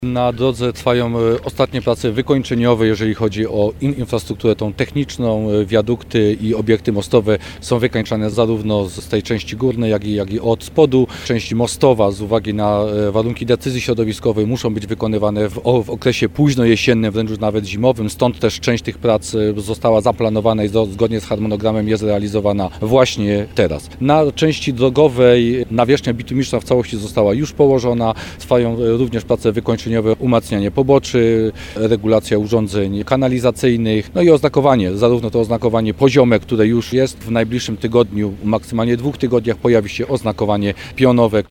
Na drodze trwają ostatnie prace wykończeniowe, jeżeli chodzi o infrastrukturę tą techniczną. Wiadukty i obiekty mostowe są wykańczane zarówno z tej części górnej, jak i od spodu. Część mostowa z uwagi na warunki decyzji środowiskowej muszą być wykonywane w okresie późno jesiennym, wręcz już nawet zimowym. Stąd też część tych prac została zaplanowana i zgodnie z harmonogramem jest realizowana właśnie teraz. Na części drogowej nawierzchnia bitumiczna w całości została już położona. Trwają również prace wykończeniowe, umacnianie poboczy, regulacja urządzeń kanalizacyjnych, no i oznakowanie, zarówno to oznakowanie poziome, które już jest w najbliższym tygodniu, maksymalnie 2 tygodniach pojawi się oznakowanie pionowe.